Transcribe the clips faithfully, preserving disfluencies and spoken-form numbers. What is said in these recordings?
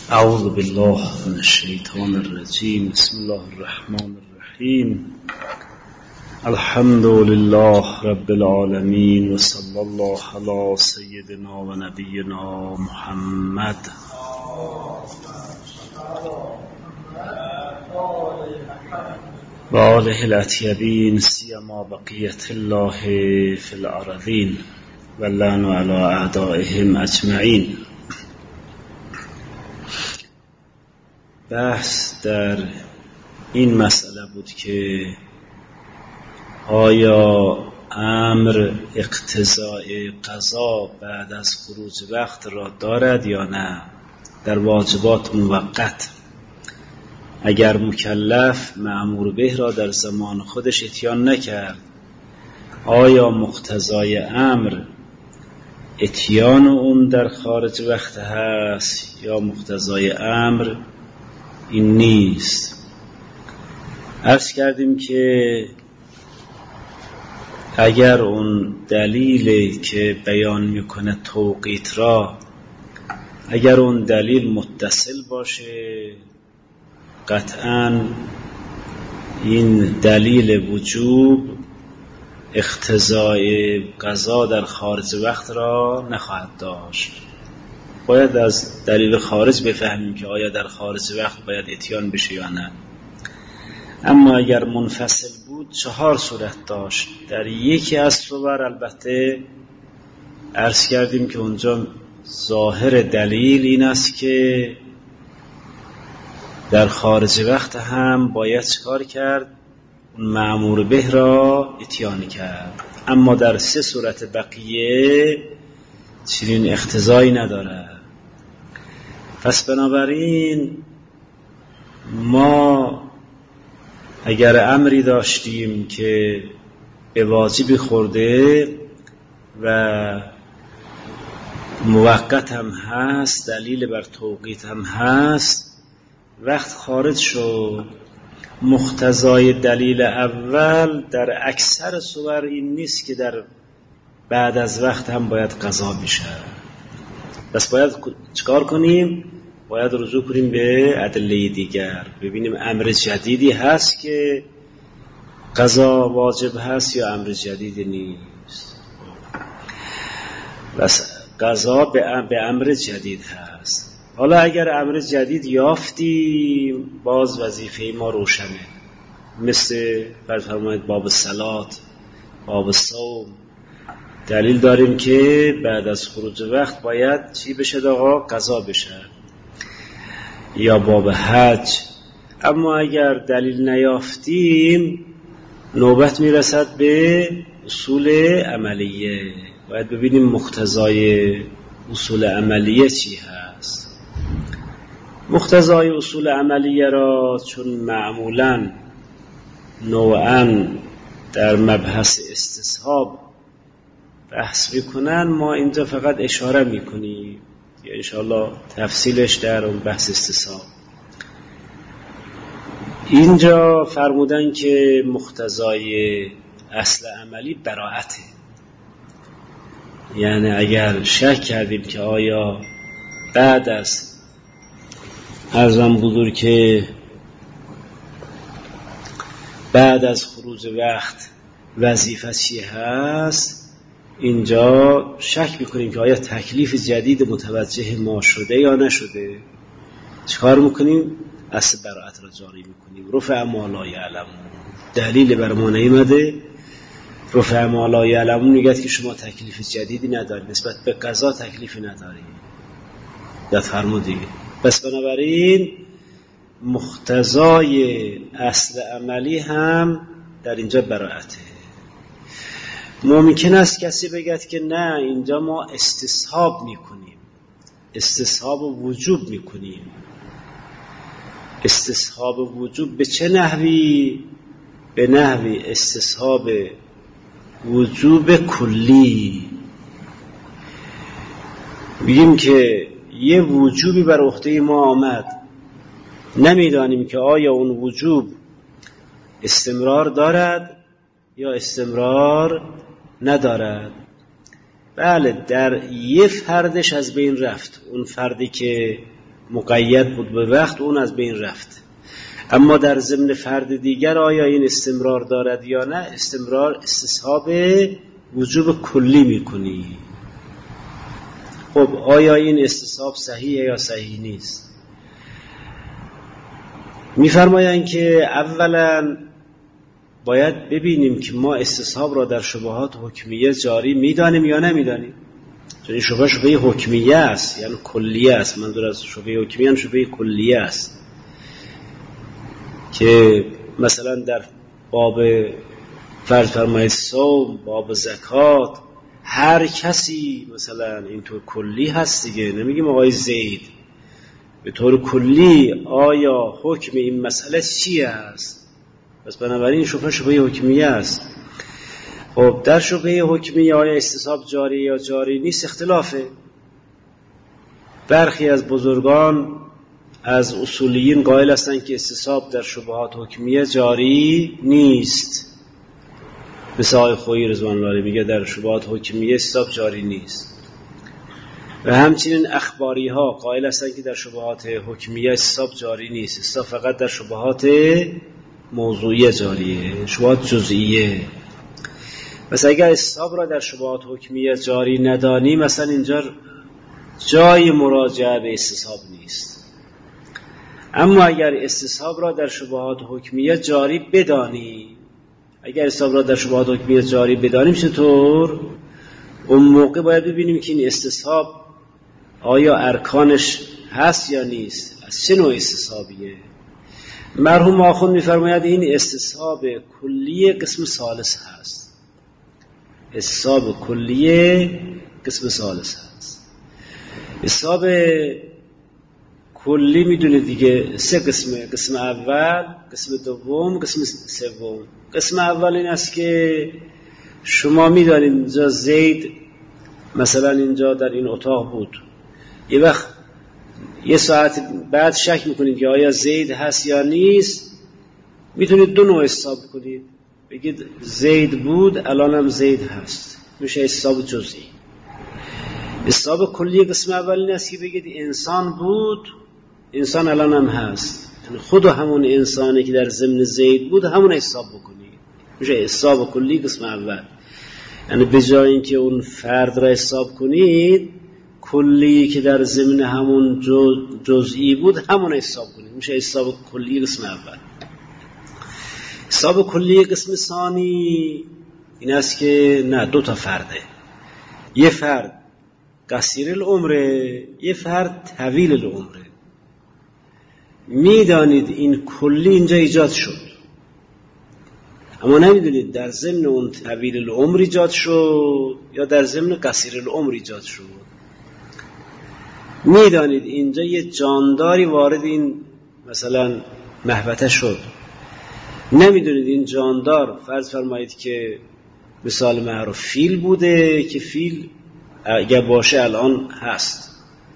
اعوذ بالله من الشیطان الرجیم. بسم الله الرحمن الرحیم. الحمد لله رب العالمین و صلی الله علی سیدنا و نبینا محمد. و آله الاطیبین سیما بقیت الله فی الارضین و اللعن علی اعدائهم اجمعین. بحث در این مسئله بود که آیا امر اقتضاء قضا بعد از خروج وقت را دارد یا نه در واجبات موقت. اگر مکلف مأمور به را در زمان خودش اتیان نکرد، آیا مقتضای امر اتیان اون در خارج وقت هست یا مقتضای امر این نیست؟ عرض کردیم که اگر اون دلیلی که بیان میکنه توقیت را، اگر اون دلیل متصل باشه، قطعاً این دلیل وجوب اقتضای قضا در خارج وقت را نخواهد داشت. باید از دلیل خارج بفهمیم که آیا در خارج وقت باید اتیان بشه یا نه. اما اگر منفصل بود چهار صورت داشت. در یکی از صور البته عرض کردیم که اونجا ظاهر دلیل این است که در خارج وقت هم باید چکار کرد؟ اون مأمور به را اتیان کرد. اما در سه صورت بقیه چنین اقتضایی نداره. پس بنابراین ما اگر امری داشتیم که به واجبی خورده و موقت هم هست، دلیل بر توقیت هم هست، وقت خارج شد، مقتضای دلیل اول در اکثر صور این نیست که در بعد از وقت هم باید قضا بشه. پس باید چکار کنیم؟ باید رجوع کنیم به ادله دیگر، ببینیم امر جدیدی هست که قضا واجب هست یا امر جدیدی نیست. پس قضا به امر جدید هست. حالا اگر امر جدید یافتیم باز وظیفه ما روشنه، مثل فرمایید باب صلات، باب صوم، دلیل داریم که بعد از خروج وقت باید چی بشه؟ آقا قضا بشه. یا باب حج. اما اگر دلیل نیافتیم نوبت میرسد به اصول عملیه. باید ببینیم مقتضای اصول عملیه چی هست. مقتضای اصول عملیه را چون معمولاً نوعاً در مبحث استصحاب بحث میکنن، ما اینجا فقط اشاره میکنیم یا انشاءالله تفصیلش در اون بحث استصحاب. اینجا فرمودن که مقتضای اصل عملی براءته. یعنی اگر شک کردیم که آیا بعد از عرضم بزرگ که بعد از خروج وقت وظیفه چی هست، اینجا شک میکنیم که آیا تکلیف جدید متوجه ما شده یا نشده. چکار میکنیم؟ اصل براءت را جاری میکنیم. رفع ما لا یعلمون، دلیل بر ما نیامده. رفع ما لا یعلمون میگه که شما تکلیف جدیدی ندارید، نسبت به قضا تکلیفی ندارید. یاد فرمودید. پس بنابراین مقتضای اصل عملی هم در اینجا براءته. ممکن است کسی بگد که نه، اینجا ما استصحاب میکنیم، استصحاب وجوب میکنیم. استصحاب وجوب به چه نحوی؟ به نحوی استصحاب وجوب کلی. بگیم که یه وجوبی بر عهده ما آمد، نمیدانیم که آیا اون وجوب استمرار دارد یا استمرار ندارد. بله، در یه فردش از بین رفت، اون فردی که مقید بود به وقت، اون از بین رفت. اما در ضمن فرد دیگر آیا این استمرار دارد یا نه؟ استمرار استصحاب وجوب کلی میکنی. خب آیا این استصحاب صحیحه یا صحیح نیست؟ میفرمایند که اولا باید ببینیم که ما استصحاب را در شبهات حکمیه جاری میدانیم یا نمیدانیم. چون این شبه شبه حکمیه است، یعنی کلیه است. منظور از شبه حکمیه یعنی شبه کلیه است که مثلا در باب فرض فرمایید صوم، باب زکات، هر کسی مثلا اینطور کلی هست دیگه. نمیگیم آقای زید، به طور کلی آیا حکم این مسئله چی است؟ پس بنابراین شبه شبه حکمیه است. خب در شبه حکمیه آیا استصحاب جاری یا جاری نیست اختلافه. برخی از بزرگان از اصولیین قائل هستند که استصحاب در شبهات حکمیه جاری نیست. مثل آقای خویی رضوان الله علیه میگه در شبهات حکمیه استصحاب جاری نیست. و همچنین اخباری ها قائل هستند که در شبهات حکمیه استصحاب جاری نیست. استصحاب فقط در شبهات موضوعیه جاریه، شبهات جزئیه. مثلا اگر استصحاب را در شبهات حکمیه جاری ندانی، مثلا اینجا جای مراجعه به استصحاب نیست. اما اگر استصحاب را در شبهات حکمیه جاری بدانی، اگر استصحاب را در شبهات حکمیه جاری بدانیم چطور؟ اون موقع باید ببینیم که این استصحاب آیا ارکانش هست یا نیست، از چه نوع استصحابیه. مرحوم آخوند می‌فرماید این استصحاب کلیه قسم ثالث هست. استصحاب کلیه قسم ثالث هست. استصحاب کلی میدونید دیگه سه قسمه. قسم اول، قسم دوم، قسم سوم. قسم اول این است که شما میدانید اینجا زید مثلا اینجا در این اتاق بود، یه وقت یه ساعت بعد شک میکنید که آیا زید هست یا نیست، میتونید دو نوع حساب کنید. بگید زید بود الانم زید هست، میشه حساب جزئی. حساب کلی قسم اول این است که بگید انسان بود، انسان الانم هست، یعنی خود همون انسانی که در ضمن زید بود همون حساب بکنید، میشه حساب کلی قسم اول. یعنی به جای اینکه اون فرد را حساب کنید، کلی که در ضمن همون جزئی بود همون حساب کنید، میشه حساب کلی قسم اول. حساب کلی قسم ثانی این است که نه، دو تا فرده، یه فرد قصیر العمره، یه فرد طویل العمره. میدانید این کلی اینجا ایجاد شد، اما نمیدونید در ضمن اون طویل العمر ایجاد شد یا در ضمن قصیر العمر ایجاد شد. میدانید اینجا یه جانداری وارد این مثلا محبته شد، نمیدونید این جاندار فرض فرمایید که مثال معروف فیل بوده که فیل اگر باشه الان هست،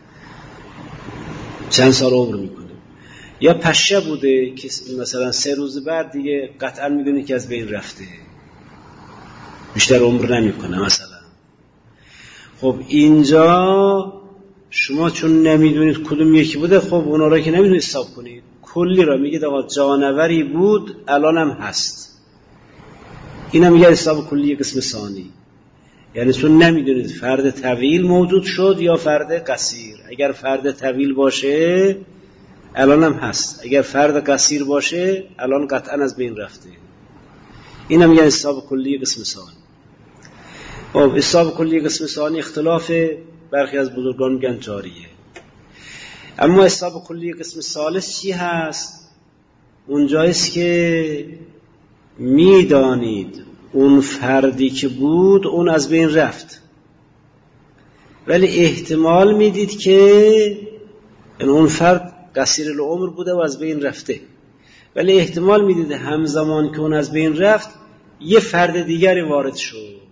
چند سال عمر میکنه، یا پشه بوده که مثلا سه روز بعد دیگه قطعا میدونید که از بین رفته، بیشتر عمر نمیکنه مثلا. خب اینجا شما چون نمیدونید کدوم یکی بوده، خب اونا را که نمیدونید حساب کنید، کلی را میگید آقا جانوری بود الانم هست. اینا میگه حساب کلی قسم ثانی. یعنی چون نمیدونید فرد طویل موجود شد یا فرد قصیر. اگر فرد طویل باشه الانم هست، اگر فرد قصیر باشه الان قطعا از بین رفته. اینا میگه حساب کلی قسم ثانی. خب حساب کلی قسم ثانی اختلاف، برخی از بزرگان میگن جاریه. اما حساب کلی قسم ثالث چی هست؟ اونجاییست که میدانید اون فردی که بود اون از بین رفت، ولی احتمال میدید که اون فرد قصیر العمر بوده و از بین رفته، ولی احتمال میدید همزمان که اون از بین رفت یه فرد دیگری وارد شد،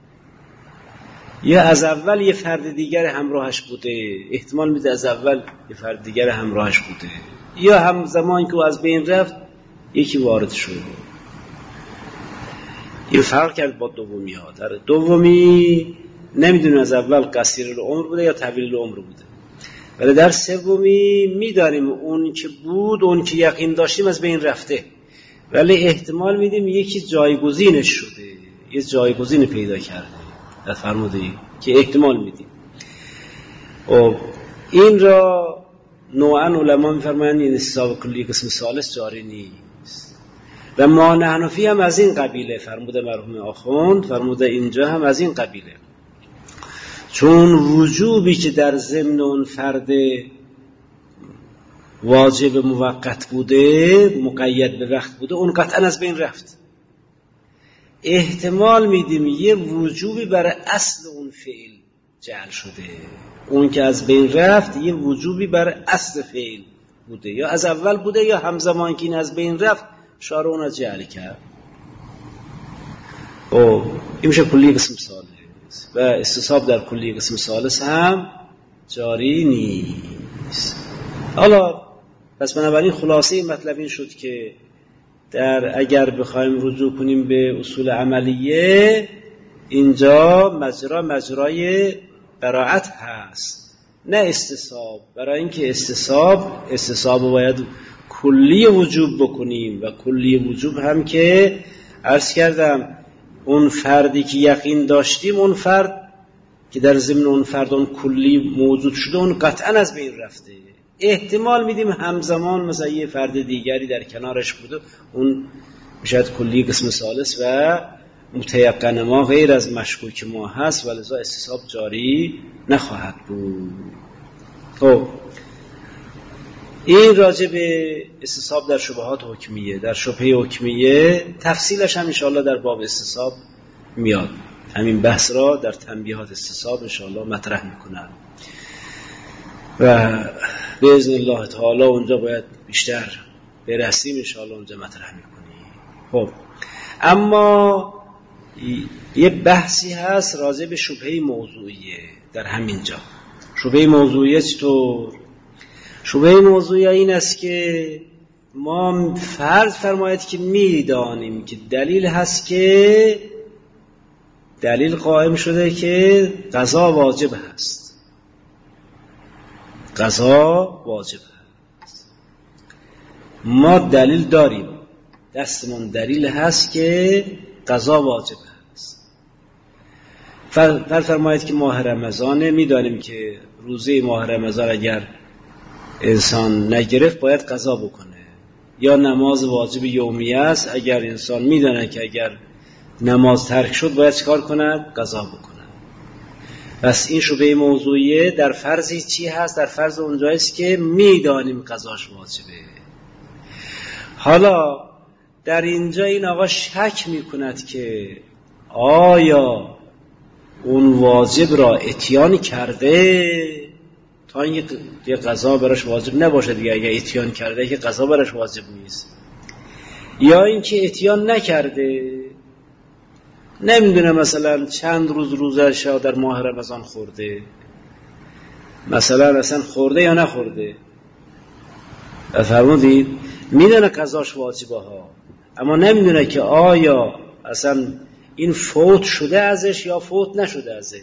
یا از اول یه فرد دیگر همراهش بوده، احتمال میده از اول یه فرد دیگر همراهش بوده، یا همزمان که او از بین رفت یکی وارد شد. این فرق کرد با دومی ها. در دومی نمیدونه از اول قصیر العمر بوده یا طویل العمر بوده. ولی در سومی میدانیم اون که بود، اون که یقین داشتیم از بین رفته، ولی احتمال میدیم یکی جایگزینش شده، یه جایگزین پیدا کرده. در فرمودید که احتمال میدیم. و این را نوعا علما میفرمایند این استصحاب کلی قسم ثالث جاری نیست. و ما نحنفی هم از این قبیله، فرموده مرحوم آخوند، فرموده اینجا هم از این قبیله. چون وجوبی که در ضمن اون فرد واجب موقت بوده، مقید به وقت بوده، اون قطعا از بین رفت. احتمال میدیم یه وجوبی برای اصل اون فعل جعل شده، اون که از بین رفت یه وجوبی برای اصل فعل بوده، یا از اول بوده یا همزمان که این از بین رفت شارع اون از جعل کرد. او این میشه کلی قسم ثالث. و استصحاب در کلی قسم ثالث هم جاری نیست. حالا پس بنابراین خلاصه مطلب این شد که در اگر بخوایم رجوع کنیم به اصول عملیه، اینجا مجرا مجرای براعت هست، نه استصحاب. برای اینکه استصحاب استصحاب باید کلی وجوب بکنیم و کلی وجوب هم که عرض کردم اون فردی که یقین داشتیم، اون فرد که در ضمن اون فرد اون کلی موجود شده، اون قطعا از بین رفته. احتمال میدیم همزمان مثلا یه فرد دیگری در کنارش بوده، اون میشد کلی قسم ثالث و متیقن ما غیر از مشکوک ما هست، ولذا استصحاب جاری نخواهد بود. خب این راجع به استصحاب در شبهات حکمیه. در شبهه حکمیه تفصیلش هم انشاءالله در باب استصحاب میاد. همین بحث را در تنبیهات استصحاب انشاءالله مطرح میکنم و باذن الله تعالی اونجا باید بیشتر برسیم، انشاءالله اونجا مطرح میکنیم. خب اما یه بحثی هست راجع به شبهه موضوعیه در همین جا. شبهه موضوعیه چطور؟ شبهه موضوعیه این است که ما فرض فرمایید که میدانیم که دلیل هست که دلیل قائم شده که قضا واجب هست، قضا واجب هست. ما دلیل داریم، دستمون دلیل هست که قضا واجب هست. فرض فرمایید که ماه رمضانه، میدانیم که روزه ماه رمضان اگر انسان نگرفت باید قضا بکنه، یا نماز واجب یومیه است، اگر انسان میدانه که اگر نماز ترک شد باید چیکار کند؟ قضا بکنه. پس این شبهه موضوعیه در فرضی چی هست؟ در فرض اونجاییست که میدانیم قضاش واجبه. حالا در اینجا این آقا شک میکند که آیا اون واجب را اتیان کرده تا اینکه یه قضا براش واجب نباشه دیگه، اگه اتیان کرده که قضا براش واجب نیست، یا اینکه اتیان نکرده، نمیدونه مثلا چند روز روزش در ماه رمضان خورده، مثلا اصلا خورده یا نخورده، فرمودید میدونه قضاش واجبه ها، اما نمیدونه که آیا اصلا این فوت شده ازش یا فوت نشده ازش.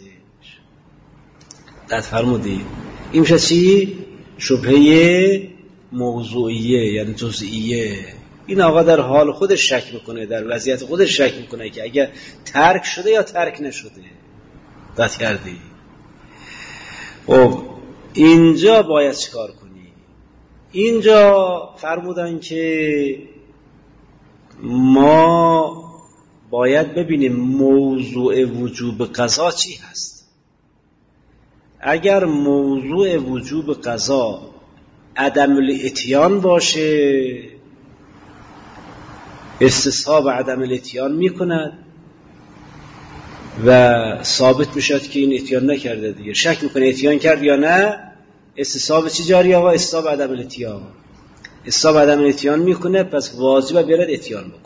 قد فرمودید این میشه چی؟ شبهه موضوعیه، یعنی جزئیه. این آقا در حال خودش شک میکنه، در وضعیت خودش شک میکنه که اگر ترک شده یا ترک نشده. قد کردی؟ خب اینجا باید چیکار کنی؟ اینجا فرمودن که ما باید ببینیم موضوع وجوب قضا چی هست. اگر موضوع وجوب قضا عدم الاتیان باشه، استصحاب عدم الاتیان میکند و ثابت میشد که این اتیان نکرده دیگه. شک میکنه اتیان کرد یا نه، استصحاب چی جاری آقا؟ استصحاب عدم الاتیان. استصحاب عدم الاتیان میکنه، پس واجبه بیارد اتیان بکنه.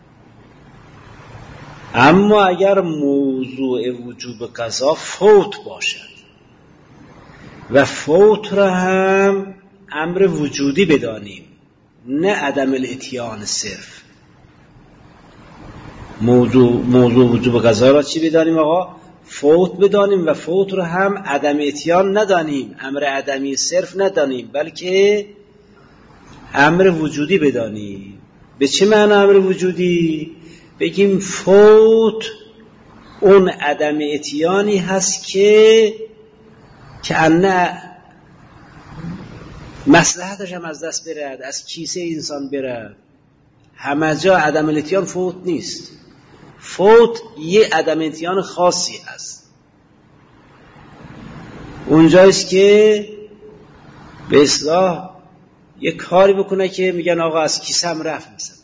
اما اگر موضوع وجوب قضا فوت باشد و فوت را هم امر وجودی بدانیم، نه عدم الاتیان صرف، موضوع موضوع وجوب قضا را چی بدانیم آقا؟ فوت بدانیم و فوت رو هم عدم اتیان ندانیم، امر عدمی صرف ندانیم، بلکه امر وجودی بدانیم. به چه معنی امر وجودی؟ بگیم فوت اون عدم اتیانی هست که که انه مصلحتش هم از دست برد، از کیسه انسان برد. همه جا عدم الاتیان فوت نیست. فوت یه عدم اتیان خاصی هست، اونجاییست که به اصلاح یه کاری بکنه که میگن آقا از کیسم رفت، مثلا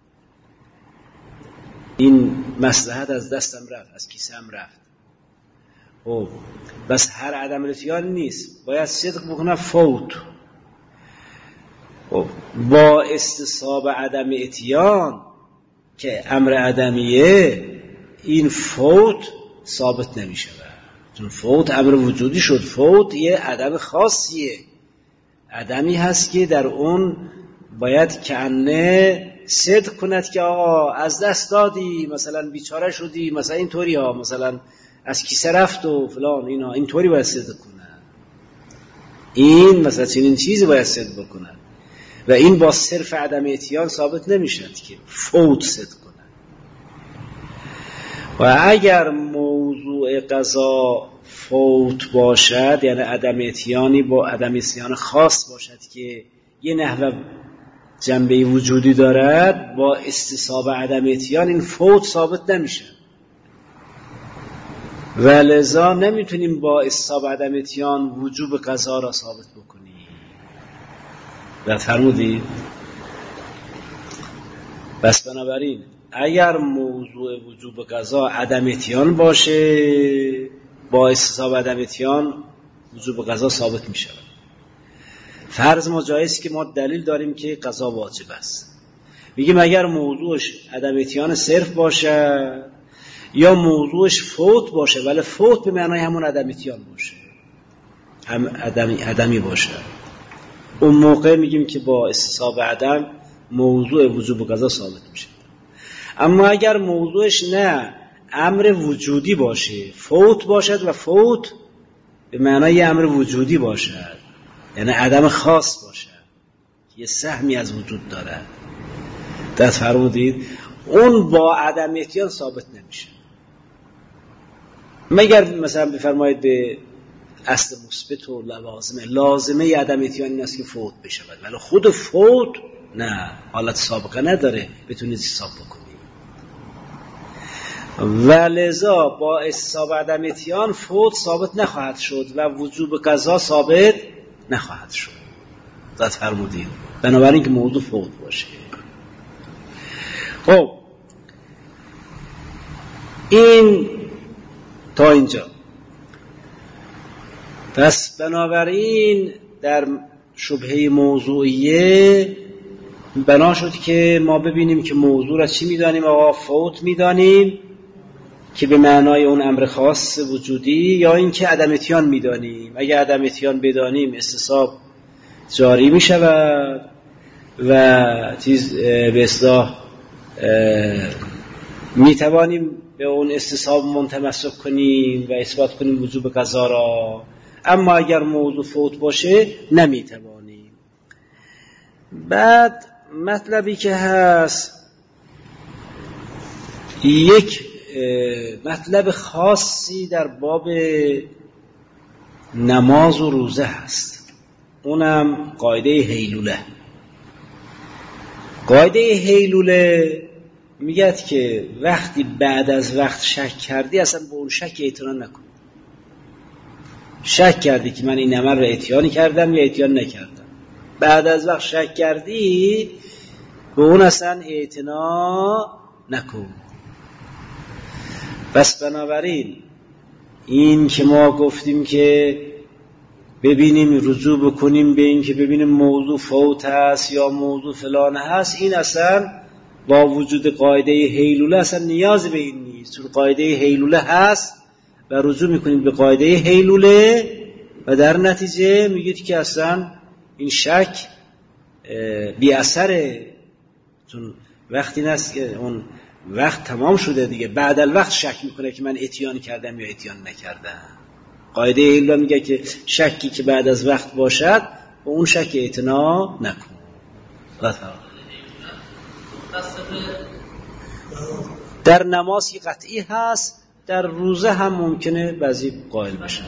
این مصلحت از دستم رفت، از کیسم رفت. خب بس هر عدم الاتیان نیست، باید صدق بکنه فوت. خب با استصحاب عدم اتیان که امر عدمیه، این فوت ثابت نمیشه، چون فوت امر وجودی شد. فوت یه عدم خاصیه، عدمی هست که در اون باید کنه صدق کند که آقا از دست دادی، مثلا بیچاره شدی، مثلا این طوری ها، مثلا از کیسه رفت و فلان، اینا این طوری باید صدق کنن. این مثلا چنین چیزی باید صدق بکنن و این با صرف عدم اتیان ثابت نمیشد که فوت صدق کنن. و اگر موضوع قضا فوت باشد، یعنی عدم اتیانی با عدم اتیان خاص باشد که یه نحو جنبه وجودی دارد، با استصحاب عدم اتیان این فوت ثابت نمیشه و لذا نمیتونیم با استصحاب عدم اتیان وجوب قضا را ثابت بکنیم. و فرمودید بس بنابراین اگر موضوع وجوب قضا عدم اتیان باشه، با استصحاب عدم اتیان وجوب قضا ثابت میشه. فرض ما جایست که ما دلیل داریم که قضا واجب است، میگیم اگر موضوعش عدم اتیان صرف باشه یا موضوعش فوت باشه، ولی فوت به معنای همون عدم اتیان باشه، هم عدمی, عدمی باشه، اون موقع میگیم که با استصحاب عدم موضوع وجوب قضا ثابت میشه. اما اگر موضوعش نه امر وجودی باشه، فوت باشد و فوت به معنای امر وجودی باشد، یعنی عدم خاص باشد، یه سهمی از وجود داره، دست فرمودید، اون با عدم اتیان ثابت نمیشه. مگر مثلا بفرمایید به اصل مثبت و لوازمه، لازمه عدم اتیان این است که فوت بشه، ولی خود فوت نه، حالت سابقه نداره بتونید حساب بکنید. و لذا با استصحاب عدم اتیان فوت ثابت نخواهد شد و وجوب قضا ثابت نخواهد شد. ذات فرمودید بنابراین که موضوع فوت باشه. خب این تا اینجا. پس بنابراین در شبهه موضوعیه بنا شد که ما ببینیم که موضوع را چی میدانیم؟ آقا فوت میدانیم که به معنای اون امر خاص وجودی، یا این که عدم اتیان میدانیم. اگر عدم اتیان بدانیم استصحاب جاری می شود و چیز به اصلاح می توانیم به اون استصحاب منتمسک کنیم و اثبات کنیم وجوب قضا را. اما اگر موضوع فوت باشه نمی توانیم. بعد مطلبی که هست، یک مطلب خاصی در باب نماز و روزه هست، اونم قاعده هیلوله. قاعده هیلوله میگه که وقتی بعد از وقت شک کردی اصلا به اون شک اعتنا نکن. شک کردی که من این عمل را اتیانی کردم یا اتیان نکردم، بعد از وقت شک کردی به اون اصلا اعتنا نکن. پس بنابراین این که ما گفتیم که ببینیم رجوع بکنیم به این که ببینیم موضوع فوت هست یا موضوع فلان هست، این اصلا با وجود قاعده هیلوله اصلا نیاز به این نیست، چون قاعده هیلوله هست و رجوع میکنیم به قاعده هیلوله و در نتیجه میگید که اصلا این شک بی اثره، چون وقتی نست که اون وقت تمام شده دیگه، بعد الوقت شک میکنه که من اتیان کردم یا اتیان نکردم. قاعده ایلا میگه که شکی که بعد از وقت باشد و اون شک اعتنا نکن. در نماز قطعی هست، در روزه هم ممکنه بعضی قائل بشن.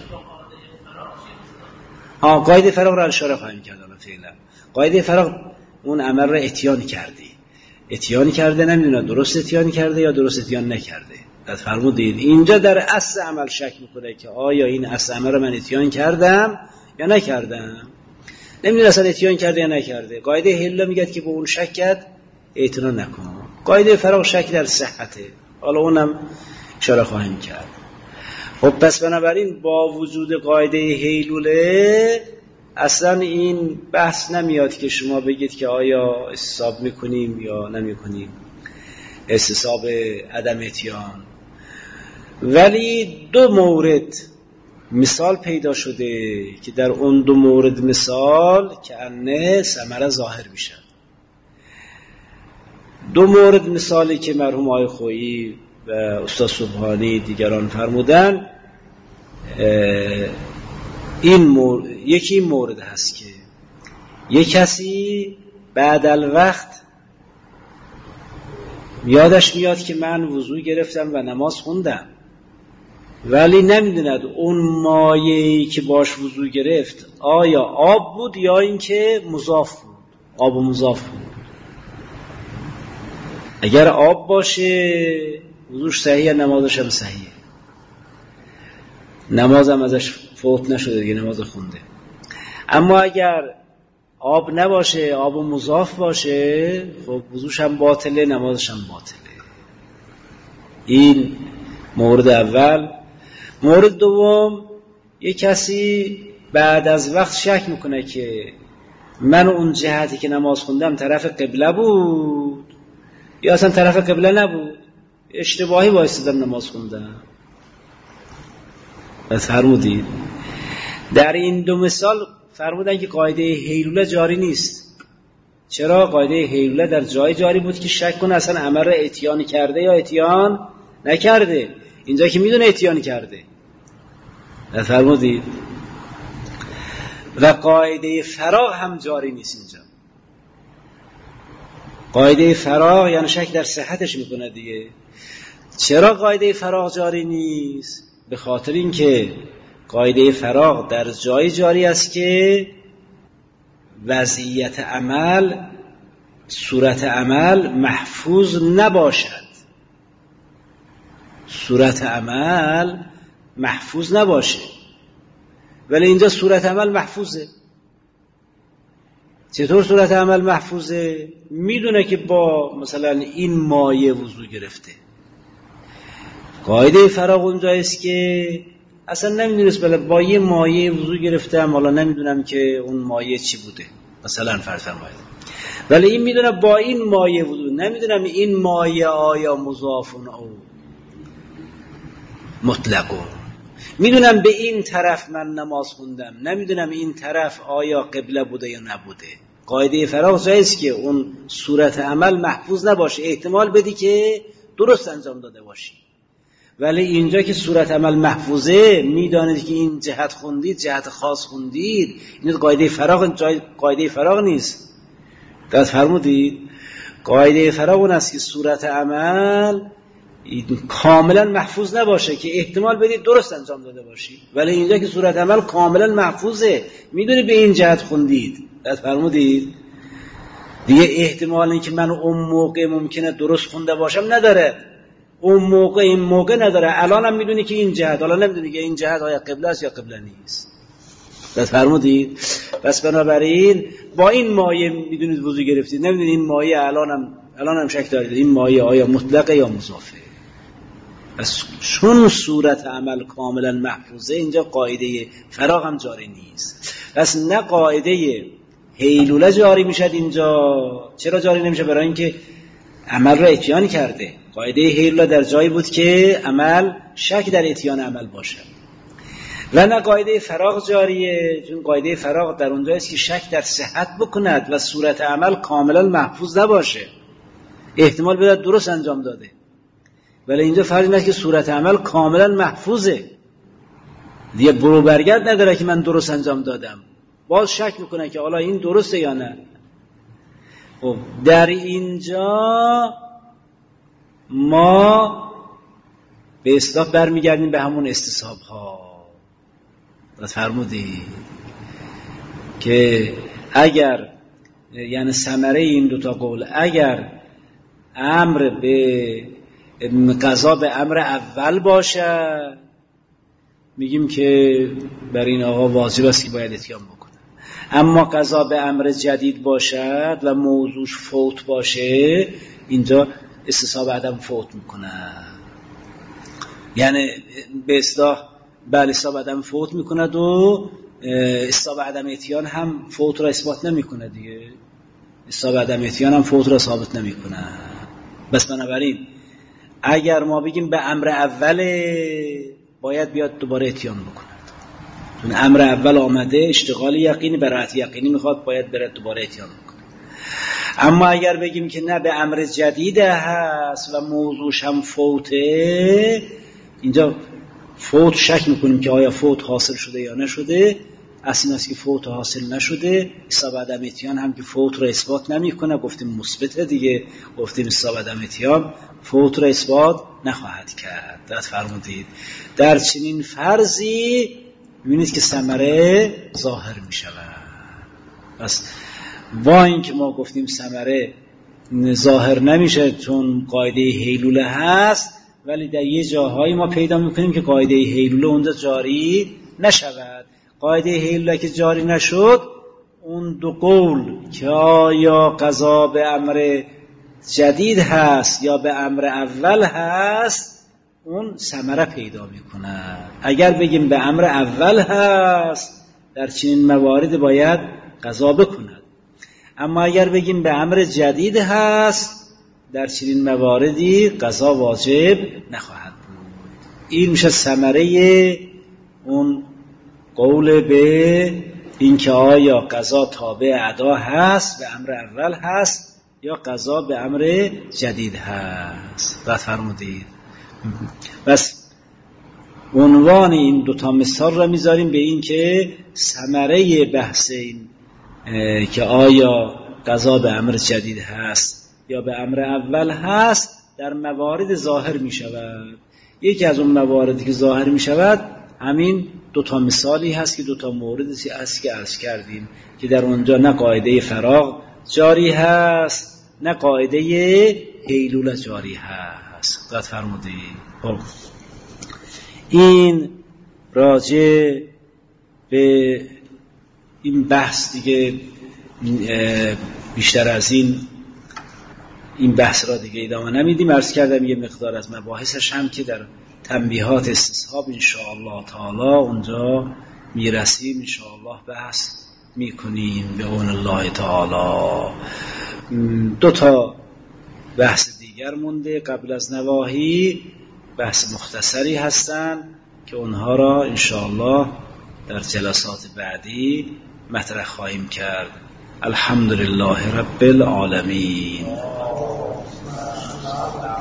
ها قاعده فراغ را اشاره خواهیم کرد. الان فعلا قاعده فراغ اون عمل را اتیان کرده، اتیان کرده، نمیدونه درست اتیان کرده یا درست اتیان نکرده. بعد فرمودید اینجا در اصل عمل شک میکنه که آیا این اصل عمل را من اتیان کردم یا نکردم، نمیدونه اصلا اتیان کرده یا نکرده. قاعده حل میگه که به اون شک کرد اعتنا نکن. قاعده فراغ شک در صحته، حالا اونم اشاره خواهیم کرد. خب پس بنابراین با وجود قاعده هیلوله اصلا این بحث نمیاد که شما بگید که آیا استصحاب میکنیم یا نمیکنیم، استصحاب عدم اتیان. ولی دو مورد مثال پیدا شده که در اون دو مورد مثال که انه ثمره ظاهر میشه. دو مورد مثالی که مرحوم آقای خویی و استاد سبحانی دیگران فرمودن، این مورد، یکی این مورد هست که یک کسی بعد الوقت یادش میاد که من وضو گرفتم و نماز خوندم، ولی نمیدوند اون مایه‌ای که باش وضو گرفت آیا آب بود یا اینکه مضاف بود، آب و مضاف بود. اگر آب باشه وضوش صحیحه، نمازش هم صحیحه، نمازم ازش فوت نشده دیگه، نماز خونده. اما اگر آب نباشه، آب و مضاف باشه، خب وضوش هم باطله، نمازش هم باطله. این مورد اول. مورد دوم، یک کسی بعد از وقت شک میکنه که من اون جهتی که نماز خوندم طرف قبله بود یا اصلا طرف قبله نبود، اشتباهی وایسادم نماز خوندم. پس فرمودید در این دو مثال فرمودن که قاعده هیلوله جاری نیست. چرا؟ قاعده هیلوله در جای جاری بود که شک کنه اصلا عمل را اتیان کرده یا اتیان نکرده. اینجا که میدونه اتیان کرده. پس فرمودید و قاعده فراغ هم جاری نیست اینجا. قاعده فراغ یعنی شک در صحتش میکنه دیگه. چرا قاعده فراغ جاری نیست؟ به خاطر اینکه قاعده فراغ در جای جاری است که وضعیت عمل، صورت عمل محفوظ نباشد. صورت عمل محفوظ نباشه، ولی اینجا صورت عمل محفوظه. چطور صورت عمل محفوظه؟ میدونه که با مثلا این مایه وضو گرفته. قاعده فراغ اونجایست که اصلا نمیدونست بله با یه مایه وضو گرفتم، حالا نمیدونم که اون مایه چی بوده، مثلا فرض فرمایید، ولی این میدونه با این مایه وضو، نمیدونم این مایه آیا مضافون او مطلقون، میدونم به این طرف من نماز خوندم، نمیدونم این طرف آیا قبله بوده یا نبوده. قاعده فراغ جایست که اون صورت عمل محفوظ نباشه، احتمال بدی که درست انجام داده باشی، ولی اینجا که صورت عمل محفوظه، میدانید که این جهت خوندید، جهت خاص خوندید، این قاعده فراغ جای قاعده فراغ نیست. دست فرمودید قاعده فراغ اون است که صورت عمل کاملا محفوظ نباشه که احتمال بدید درست انجام داده باشی، ولی اینجا که صورت عمل کاملا محفوظه، میدونی به این جهت خوندید. دست فرمودید دیگه احتمال این که من اون موقع ممکنه درست خونده باشم نداره، اون موقع این موقع نداره. الان هم میدونی که این جهت، حالا نمیدونی که این جهت آیا قبله است یا قبله نیست. دست فرمودید. پس بنابراین با این مایه میدونید وضو گرفتید، نمیدونید این مایه الان هم الان هم شک دارید این مایه آیا مطلقه یا مضافه. پس چون صورت عمل کاملا محفوظه، اینجا قاعده فراغ هم جاری نیست. پس نه قاعده هیلوله جاری میشد اینجا. چرا جاری نمیشه؟ برای اینکه عمل را اتیان کرده. قاعده هیلوله در جایی بود که عمل شک در اتیان عمل باشه، و نه قاعده فراغ جاریه، چون قاعده فراغ در اونجا است که شک در صحت بکند و صورت عمل کاملا محفوظ نباشه، احتمال بده درست انجام داده. ولی اینجا فرض اینه که صورت عمل کاملا محفوظه، دیگه برو برگرد نداره که من درست انجام دادم، باز شک میکنه که حالا این درسته یا نه. خب در اینجا ما به اصطلاح برمیگردیم به همون استصحاب ها. فرمودی که اگر یعنی ثمره این دوتا قول، اگر امر به قضا به امر اول باشه میگیم که بر این آقا واجب است که باید اتیان بکنه، اما قضا به امر جدید باشد و موضوعش فوت باشه اینجا استصحاب عدم فوت میکنه. یعنی به اصطلاح بله استصحاب عدم فوت میکند و استصحاب عدم اتیان هم فوت را اثبات نمیکنه دیگه، استصحاب عدم اتیان هم فوت را ثابت نمیکنه. بس بنابراین اگر ما بگیم به امر اول باید بیاد دوباره اتیان بکند، چون امر اول آمده اشتغال یقینی برات یقینی میخواد، باید بره دوباره اتیان بکنه. اما اگر بگیم که نه به امر جدید هست و موضوعش هم فوته، اینجا فوت شک میکنیم که آیا فوت حاصل شده یا نشده. اصلا است که فوت حاصل نشده، استصحاب عدم اتیان هم که فوت را اثبات نمیکنه، گفتیم مثبته دیگه، گفتیم استصحاب عدم اتیان فوت را اثبات نخواهد کرد. دقت فرمودید؟ در چنین فرضی میبینید که ثمره ظاهر میشود. پس با این که ما گفتیم ثمره ظاهر نمیشه چون قاعده هیلوله هست، ولی در یه جاهایی ما پیدا میکنیم که قاعده هیلوله اونجا جاری نشود. قاعده هیلوله که جاری نشد، اون دو قول که آیا قضا به امر جدید هست یا به امر اول هست، اون ثمره پیدا میکنه. اگر بگیم به امر اول هست، در چنین موارد باید قضا بکند. اما اگر بگیم به امر جدید هست، در چنین مواردی قضا واجب نخواهد بود. این میشه ثمره اون قول به این که آیا قضا تابع ادا هست به امر اول هست یا قضا به امر جدید هست. دقت فرمودید؟ بس عنوان این دوتا مثال را میذاریم به این که ثمره بحث این که آیا قضا به امر جدید هست یا به امر اول هست در موارد ظاهر می شود. یکی از اون مواردی که ظاهر می شود همین دوتا مثالی هست که دوتا موردی هست که عرض کردیم که در اونجا نه قاعده فراغ جاری هست نه قاعده هیلوله جاری هست. دقت فرمودید؟ خب این راجع به این بحث دیگه بیشتر از این این بحث را دیگه ادامه نمیدیم. عرض کردم یه مقدار از مباحثش هم که در تنبیهات استصحاب انشاءالله تعالی اونجا میرسیم، انشاءالله بحث میکنیم به اون الله تعالی. دو تا بحث دیگر مونده قبل از نواهی، بحث مختصری هستن که اونها را انشاءالله در جلسات بعدی مطرح خواهیم کرد. الحمدلله رب العالمین.